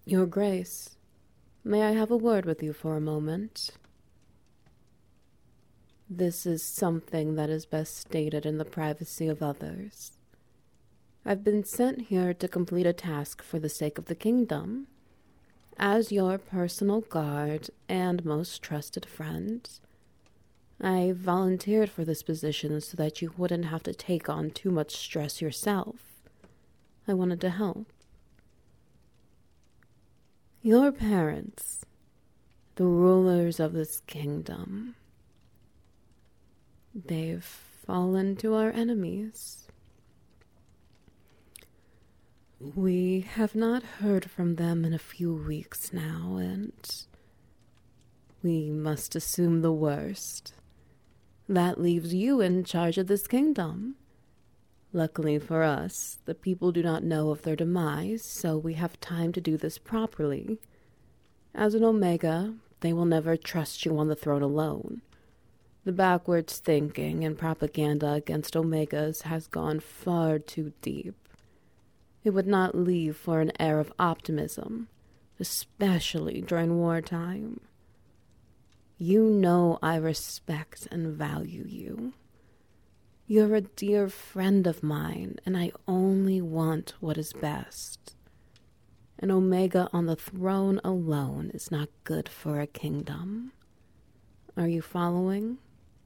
Your Grace, may I have a word with you for a moment? This is something that is best stated in the privacy of others. I've been sent here to complete a task for the sake of the kingdom. As your personal guard and most trusted friend, I volunteered for this position so that you wouldn't have to take on too much stress yourself. I wanted to help. Your parents, the rulers of this kingdom, they've fallen to our enemies. We have not heard from them in a few weeks now, and we must assume the worst. That leaves you in charge of this kingdom. Luckily for us, the people do not know of their demise, so we have time to do this properly. As an Omega, they will never trust you on the throne alone. The backwards thinking and propaganda against Omegas has gone far too deep. It would not leave for an air of optimism, especially during wartime. You know I respect and value you. You're a dear friend of mine, and I only want what is best. An Omega on the throne alone is not good for a kingdom. Are you following?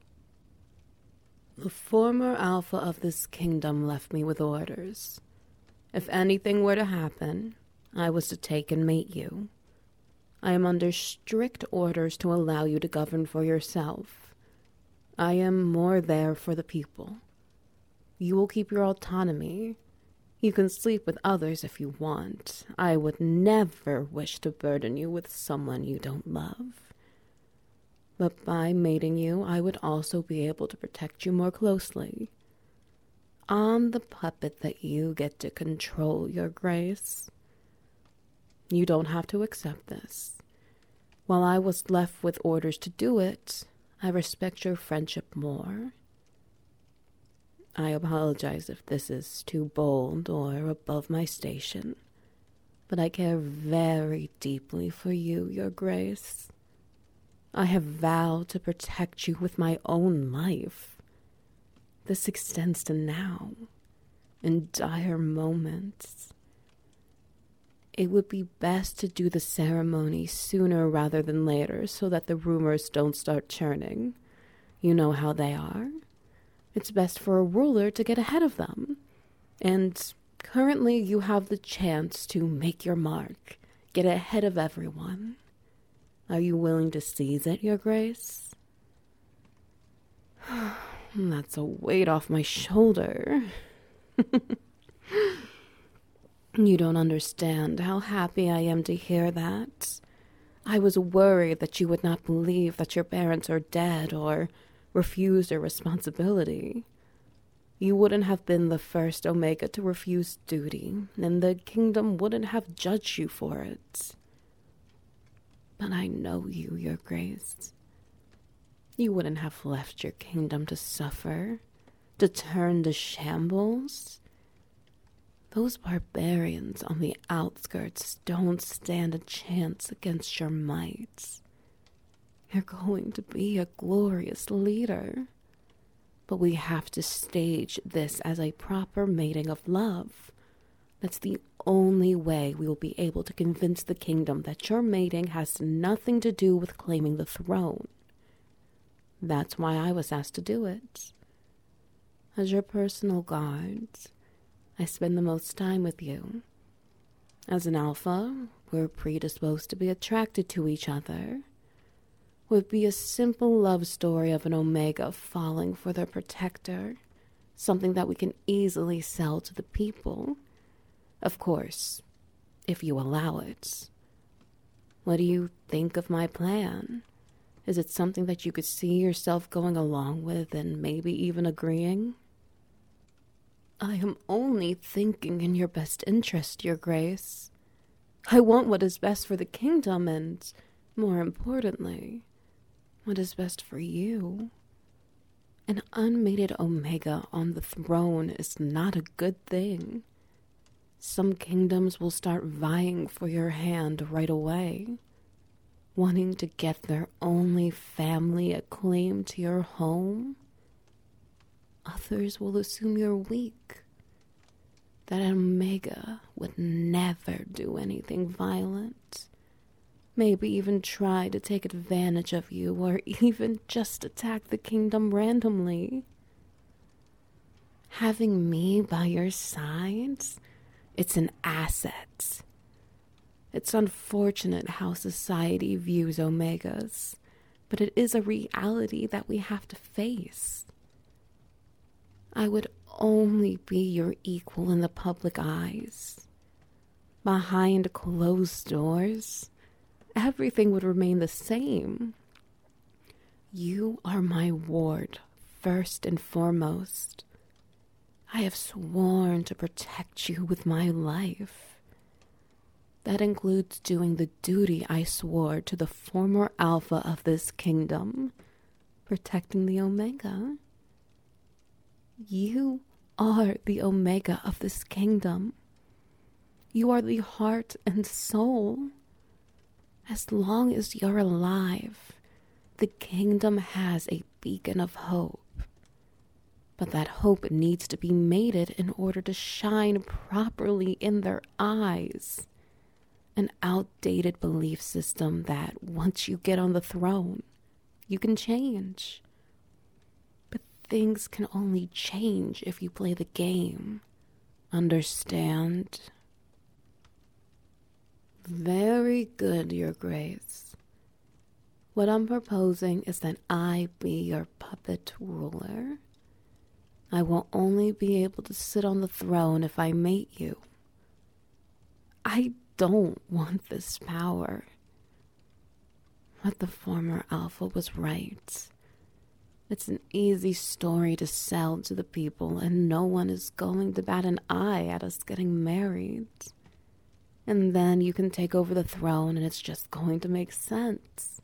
The former Alpha of this kingdom left me with orders. If anything were to happen, I was to take and mate you. I am under strict orders to allow you to govern for yourself. I am more there for the people. You will keep your autonomy. You can sleep with others if you want. I would never wish to burden you with someone you don't love. But by mating you, I would also be able to protect you more closely. I'm the puppet that you get to control, Your Grace. You don't have to accept this. While I was left with orders to do it, I respect your friendship more. I apologize if this is too bold or above my station, but I care very deeply for you, Your Grace. I have vowed to protect you with my own life. This extends to now, in dire moments. It would be best to do the ceremony sooner rather than later so that the rumors don't start churning. You know how they are. It's best for a ruler to get ahead of them. And currently you have the chance to make your mark, get ahead of everyone. Are you willing to seize it, Your Grace? That's a weight off my shoulder. You don't understand how happy I am to hear that. I was worried that you would not believe that your parents are dead or refuse their responsibility. You wouldn't have been the first Omega to refuse duty, and the kingdom wouldn't have judged you for it. But I know you, Your Grace. You wouldn't have left your kingdom to suffer, to turn to shambles. Those barbarians on the outskirts don't stand a chance against your might. You're going to be a glorious leader. But we have to stage this as a proper mating of love. That's the only way we will be able to convince the kingdom that your mating has nothing to do with claiming the throne. That's why I was asked to do it. As your personal guard, I spend the most time with you. As an alpha, we're predisposed to be attracted to each other. Would be a simple love story of an Omega falling for their protector, something that we can easily sell to the people. Of course, if you allow it. What do you think of my plan? Is it something that you could see yourself going along with and maybe even agreeing? I am only thinking in your best interest, Your Grace. I want what is best for the kingdom and, more importantly, what is best for you. An unmated Omega on the throne is not a good thing. Some kingdoms will start vying for your hand right away, wanting to get their only family a claim to your home. Others will assume you're weak, that Omega would never do anything violent, maybe even try to take advantage of you or even just attack the kingdom randomly. Having me by your side, it's an asset. It's unfortunate how society views Omegas, but it is a reality that we have to face. I would only be your equal in the public eyes. Behind closed doors, everything would remain the same. You are my ward, first and foremost. I have sworn to protect you with my life. That includes doing the duty I swore to the former alpha of this kingdom, protecting the Omega. You are the Omega of this kingdom. You are the heart and soul. As long as you're alive, the kingdom has a beacon of hope. But that hope needs to be mated in order to shine properly in their eyes. An outdated belief system that once you get on the throne, you can change. But things can only change if you play the game. Understand? Very good, Your Grace. What I'm proposing is that I be your puppet ruler. I will only be able to sit on the throne if I mate you. I don't want this power. But the former alpha was right. It's an easy story to sell to the people, and no one is going to bat an eye at us getting married. And then you can take over the throne, and it's just going to make sense.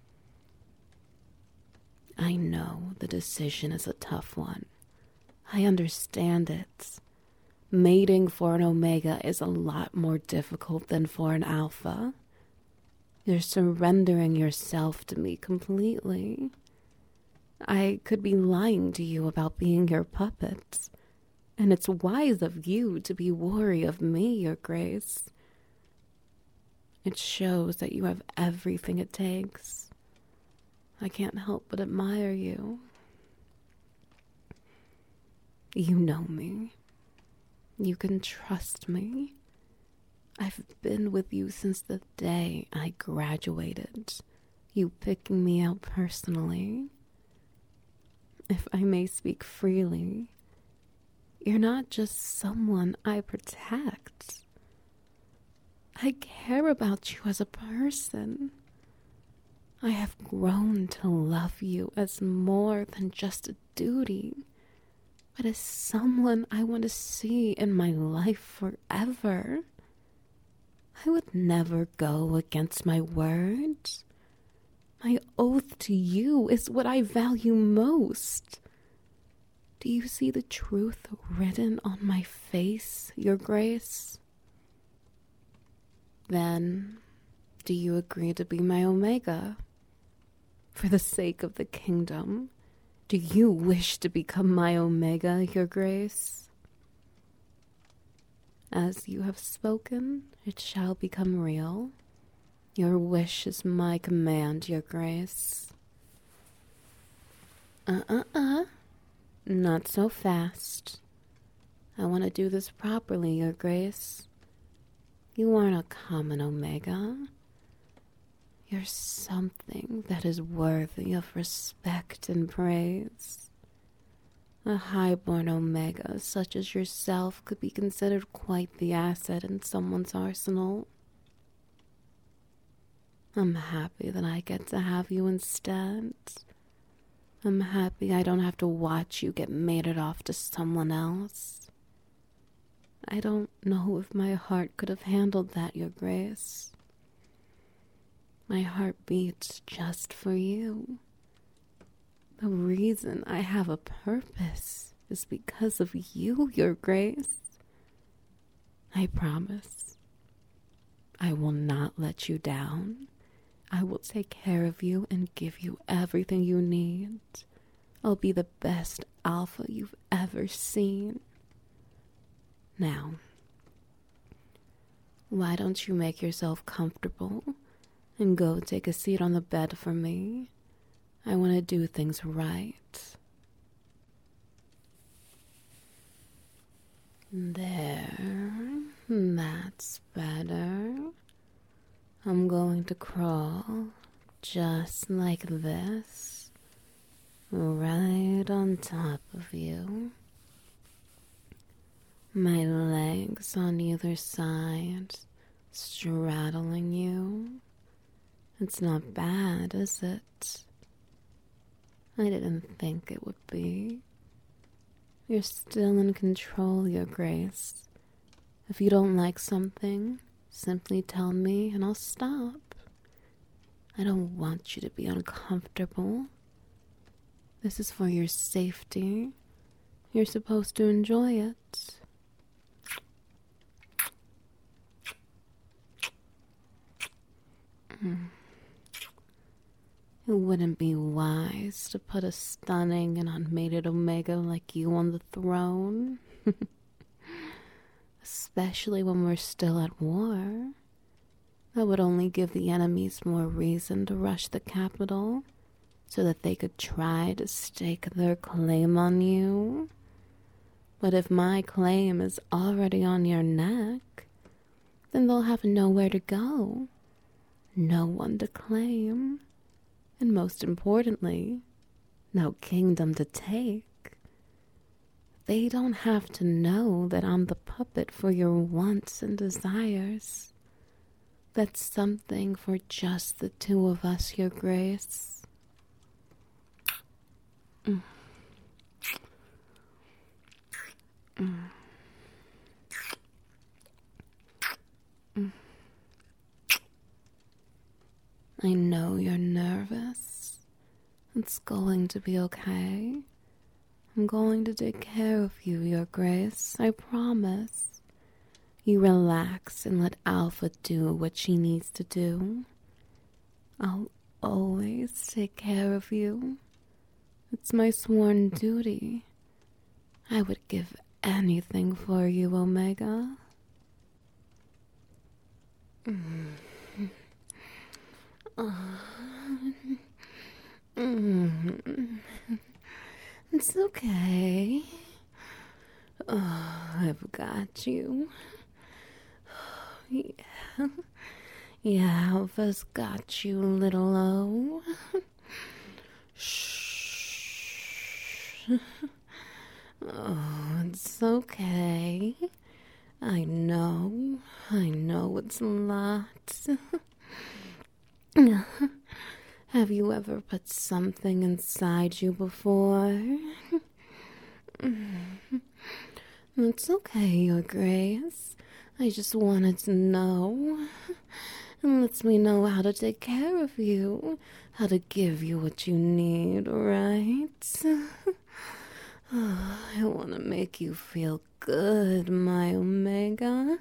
I know the decision is a tough one. I understand it. Mating for an Omega is a lot more difficult than for an Alpha. You're surrendering yourself to me completely. I could be lying to you about being your puppet, and it's wise of you to be wary of me, Your Grace. It shows that you have everything it takes. I can't help but admire you. You know me. You can trust me. I've been with you since the day I graduated. You picking me out personally. If I may speak freely, you're not just someone I protect. I care about you as a person. I have grown to love you as more than just a duty, but as someone I want to see in my life forever. I would never go against my words. My oath to you is what I value most. Do you see the truth written on my face, Your Grace? Then, do you agree to be my Omega? For the sake of the kingdom, do you wish to become my Omega, Your Grace? As you have spoken, it shall become real. Your wish is my command, Your Grace. Not so fast. I want to do this properly, Your Grace. You aren't a common Omega. You're something that is worthy of respect and praise. A highborn Omega such as yourself could be considered quite the asset in someone's arsenal. I'm happy that I get to have you instead. I'm happy I don't have to watch you get mated off to someone else. I don't know if my heart could have handled that, Your Grace. My heart beats just for you. The reason I have a purpose is because of you, Your Grace. I promise. I will not let you down. I will take care of you and give you everything you need. I'll be the best alpha you've ever seen. Now, why don't you make yourself comfortable and go take a seat on the bed for me? I want to do things right. There, that's better. I'm going to crawl just like this, right on top of you. My legs on either side, straddling you. It's not bad, is it? I didn't think it would be. You're still in control, Your Grace. If you don't like something, simply tell me and I'll stop. I don't want you to be uncomfortable. This is for your safety. You're supposed to enjoy it. It wouldn't be wise to put a stunning and unmated Omega like you on the throne. Especially when we're still at war. That would only give the enemies more reason to rush the capital so that they could try to stake their claim on you. But if my claim is already on your neck, then they'll have nowhere to go, no one to claim, and most importantly, no kingdom to take. They don't have to know that I'm the puppet for your wants and desires. That's something for just the two of us, Your Grace. I know you're nervous. It's going to be okay. I'm going to take care of you, Your Grace, I promise. You relax and let Alpha do what she needs to do. I'll always take care of you. It's my sworn duty. I would give anything for you, Omega. It's okay. I've got you. Yeah. Yeah, Alpha's got you, little O. Shh. Oh, it's okay. I know it's a lot. Have you ever put something inside you before? It's okay, Your Grace. I just wanted to know. It lets me know how to take care of you, how to give you what you need, right? I want to make you feel good, my Omega.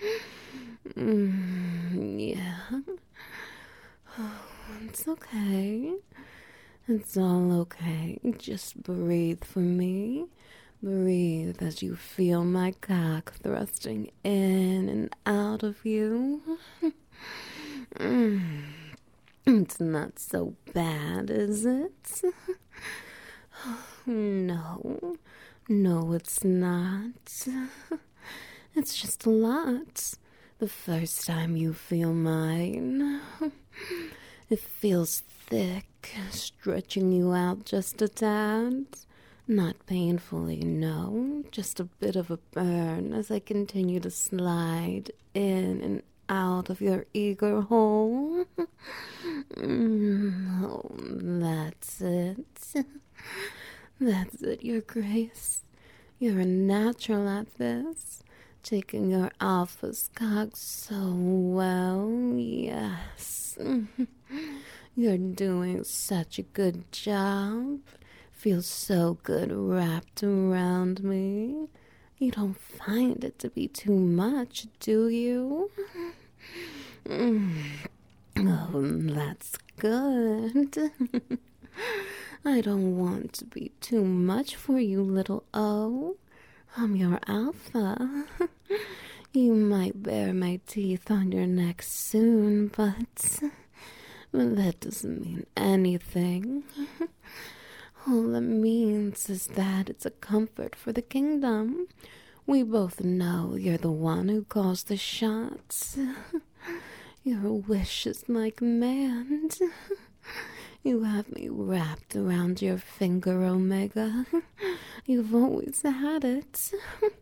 Yeah. It's okay. It's all okay. Just breathe for me. Breathe as you feel my cock thrusting in and out of you. It's not so bad, is it? No, it's not. It's just a lot. The first time you feel mine, it feels thick, stretching you out just a tad. Not painfully, no, just a bit of a burn as I continue to slide in and out of your eager hole. Oh, that's it. That's it, Your Grace. You're a natural at this, taking your Alpha's cock so well, yes. You're doing such a good job. Feels so good wrapped around me. You don't find it to be too much, do you? Oh, that's good. I don't want to be too much for you, little O. I'm your alpha. You might bare my teeth on your neck soon, but that doesn't mean anything. All it means is that it's a comfort for the kingdom. We both know you're the one who calls the shots. Your wish is my command. You have me wrapped around your finger, Omega. You've always had it.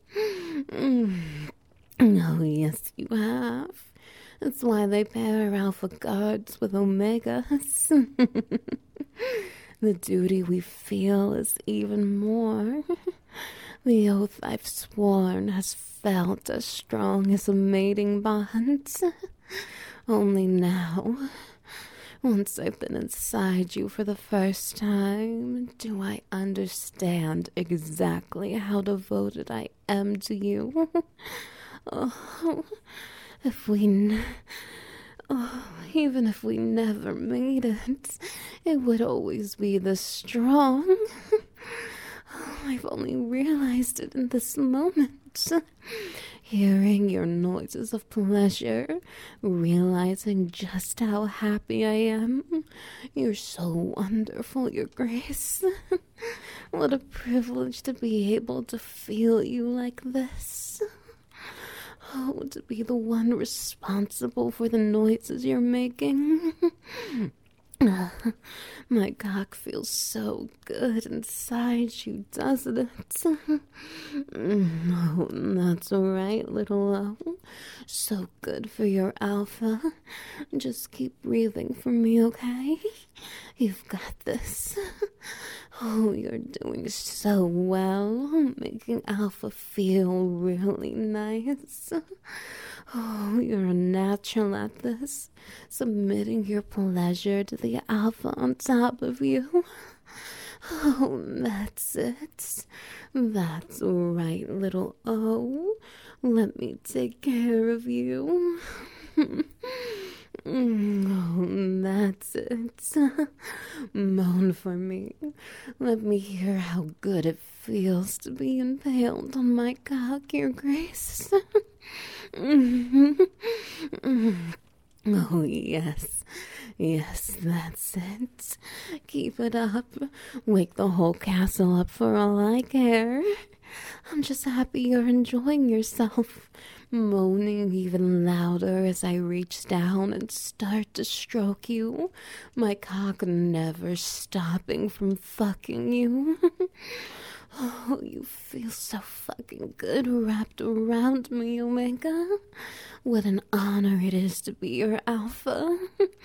Oh, yes, you have. That's why they pair Alpha guards with Omegas. The duty we feel is even more. The oath I've sworn has felt as strong as a mating bond. Only now, once I've been inside you for the first time, do I understand exactly how devoted I am to you. Oh, even if we never made it, it would always be this strong. I've only realized it in this moment. Hearing your noises of pleasure, realizing just how happy I am. You're so wonderful, Your Grace. What a privilege to be able to feel you like this. Oh, to be the one responsible for the noises you're making. My cock feels so good inside you, doesn't it? Oh, that's right, little O. So good for your alpha. Just keep breathing for me, okay? You've got this. Oh, you're doing so well, making Alpha feel really nice. Oh, you're a natural at this, submitting your pleasure to the Alpha on top of you. Oh, that's it. That's right, little O. Let me take care of you. Oh, that's it. Moan for me. Let me hear how good it feels to be impaled on my cock, Your Grace. Oh, yes. Yes, that's it. Keep it up. Wake the whole castle up for all I care. I'm just happy you're enjoying yourself. Moaning even louder as I reach down and start to stroke you, my cock never stopping from fucking you. Oh, you feel so fucking good wrapped around me, Omega. What an honor it is to be your alpha.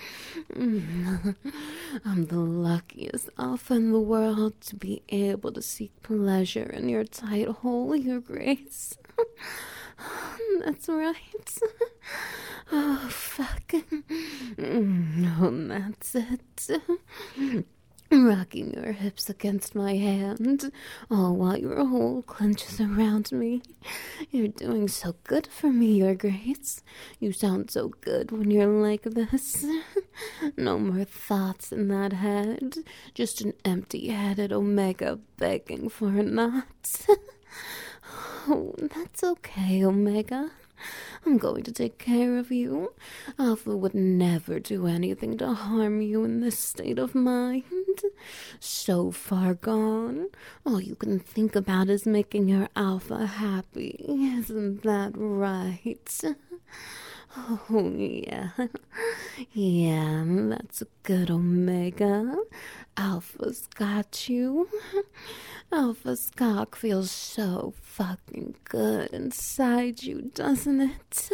I'm the luckiest alpha in the world to be able to seek pleasure in your tight hole, Your Grace. That's right. Oh, fuck. No, that's it. Rocking your hips against my hand, all while your hole clenches around me. You're doing so good for me, Your Grace. You sound so good when you're like this. No more thoughts in that head, just an empty-headed Omega begging for a knot. Oh, that's okay, Omega. I'm going to take care of you. Alpha would never do anything to harm you in this state of mind. So far gone, all you can think about is making your Alpha happy. Isn't that right? Oh, yeah. Yeah, that's a good Omega. Alpha's got you. Alpha's cock feels so fucking good inside you, doesn't it?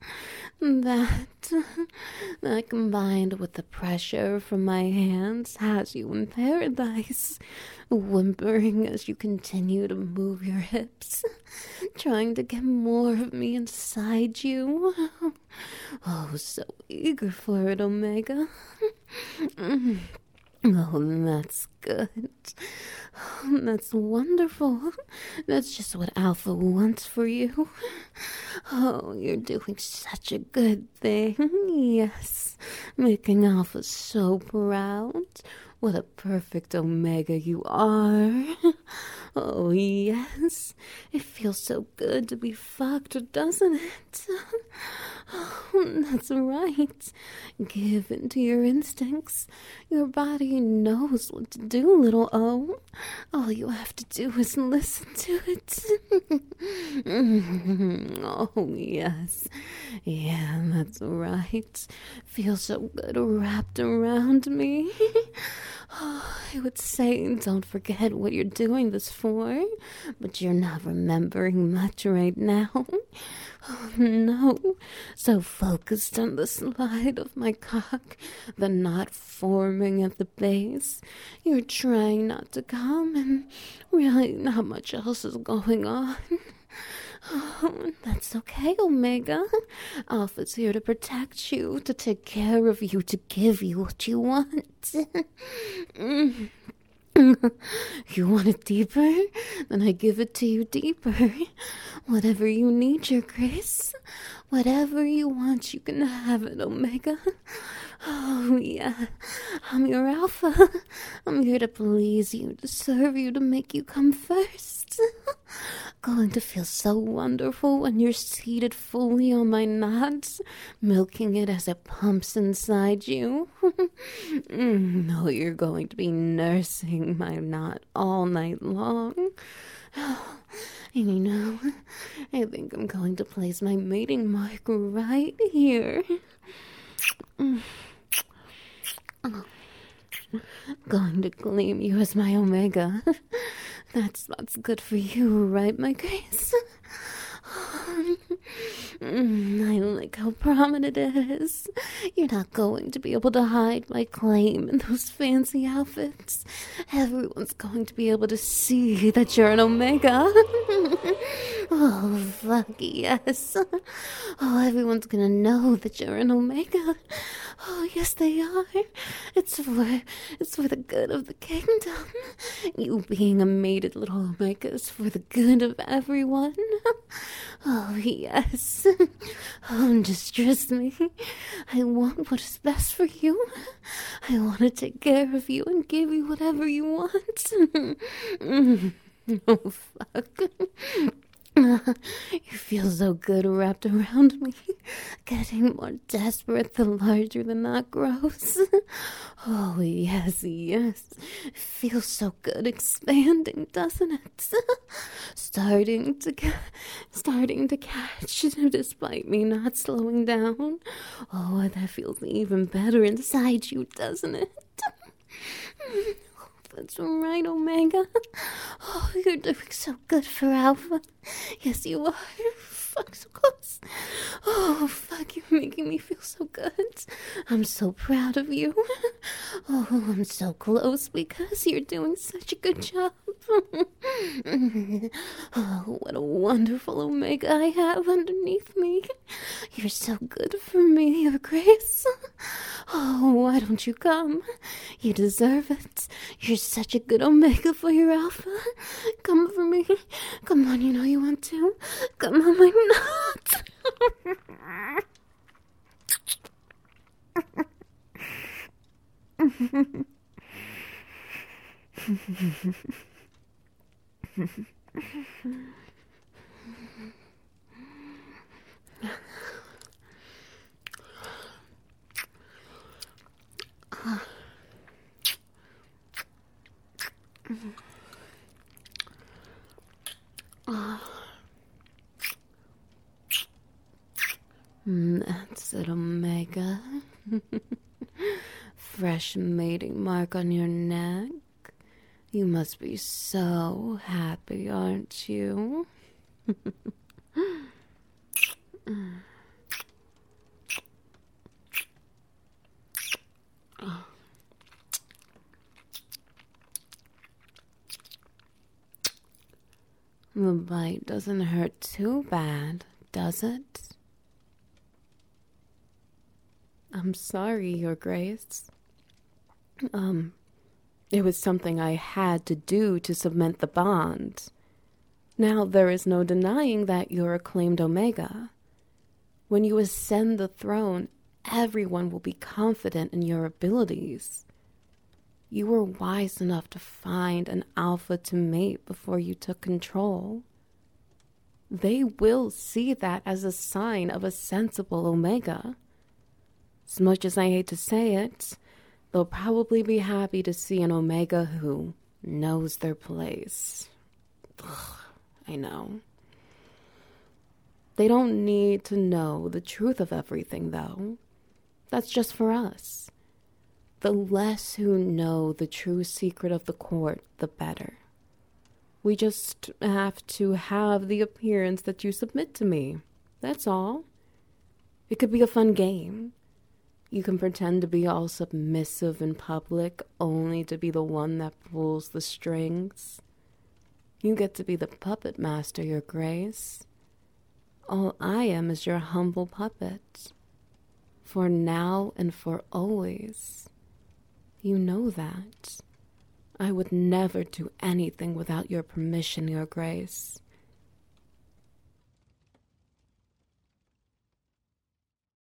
That combined with the pressure from my hands has you in paradise, whimpering as you continue to move your hips, trying to get more of me inside you. Oh, so eager for it, Omega. Oh, that's good. That's wonderful. That's just what Alpha wants for you. Oh, you're doing such a good thing. Yes, making Alpha so proud. What a perfect Omega you are. Oh, yes. It feels so good to be fucked, doesn't it? Oh, that's right. Give in to your instincts. Your body knows what to do, little O. All you have to do is listen to it. Oh, yes. Yeah, that's right. Feels so good wrapped around me. Oh, I would say don't forget what you're doing this for, but you're not remembering much right now. Oh, no. So focused on the slide of my cock, the knot forming at the base. You're trying not to come, and really not much else is going on. Oh, that's okay, Omega. Alpha's here to protect you, to take care of you, to give you what you want. You want it deeper? Then I give it to you deeper. Whatever you need, Your Grace. Whatever you want, you can have it, Omega. Oh, yeah. I'm your Alpha. I'm here to please you, to serve you, to make you come first. Going to feel so wonderful when you're seated fully on my nuts, milking it as it pumps inside you. No, you're going to be nursing my knot all night long. And you know, I think I'm going to place my mating mark right here. Going to claim you as my Omega. That's good for you, right, my Grace? I like how prominent it is. You're not going to be able to hide my claim in those fancy outfits. Everyone's going to be able to see that you're an Omega. Oh, fuck yes. Oh, everyone's gonna know that you're an Omega. Oh, yes, they are. It's for the good of the kingdom. You being a mated little Omega is for the good of everyone. Oh, yes. Oh, just trust me. I want what is best for you. I want to take care of you and give you whatever you want. Oh, fuck. You feel so good wrapped around me, getting more desperate the larger the knot grows. Oh, yes, yes. It feels so good expanding, doesn't it? Starting to catch, despite me not slowing down. Oh, that feels even better inside you, doesn't it? That's right, Omega. Oh, you're doing so good for Alpha. Yes, you are. Fuck, so close. Oh, fuck, you're making me feel so good. I'm so proud of you. Oh, I'm so close because you're doing such a good job. Oh, what a wonderful Omega I have underneath me. You're so good for me, Your Grace. Oh, why don't you come? You deserve it. You're such a good Omega for your Alpha. Come for me. Come on, you know you want to. Come on, my nut. That's it, Omega. Fresh mating mark on your neck. You must be so happy, aren't you? The bite doesn't hurt too bad, does it? I'm sorry, Your Grace. It was something I had to do to cement the bond. Now there is no denying that you're acclaimed Omega. When you ascend the throne, everyone will be confident in your abilities. You were wise enough to find an alpha to mate before you took control. They will see that as a sign of a sensible Omega. As much as I hate to say it, they'll probably be happy to see an Omega who knows their place. Ugh, I know. They don't need to know the truth of everything, though. That's just for us. The less who know the true secret of the court, the better. We just have to have the appearance that you submit to me. That's all. It could be a fun game. You can pretend to be all submissive in public, only to be the one that pulls the strings. You get to be the puppet master, Your Grace. All I am is your humble puppet. For now and for always. You know that. I would never do anything without your permission, Your Grace.